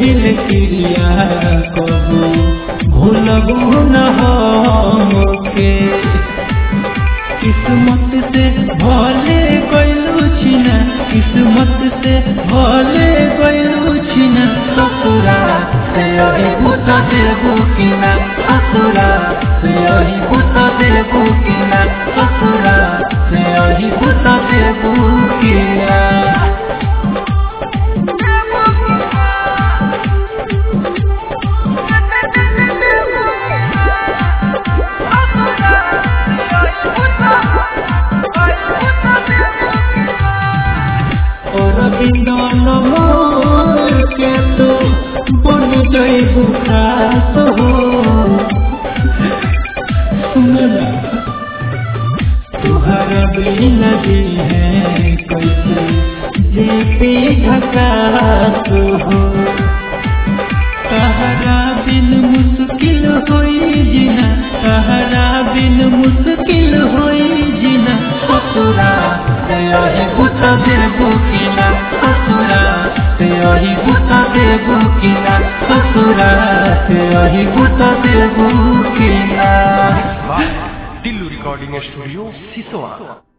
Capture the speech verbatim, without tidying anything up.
दिल क्रिया कबू भूलबू न हमके। किस्मत से भले गइलू छिना, किस्मत से भले गइलू छिना, ससुरा से यही बुत देबू कि ना, ससुरा से यही बुत देबू कि ना, ससुरा से यही बुत देबू कि ना। के तो बन जइबू खास हो, सुनना तुहरा बिना जी है कैसे जीते झकास हो। तहरा बिन मुश्किल होई जीना, तहरा बिन मुश्किल होई जीना, ससुरा से यही बुत देबू कि ना, ससुरा से यही बुत देबू कि ना, ससुरा से यही बुत देबू कि ना। दिल्लू रिकॉर्डिंग स्टूडियो सिसोआ।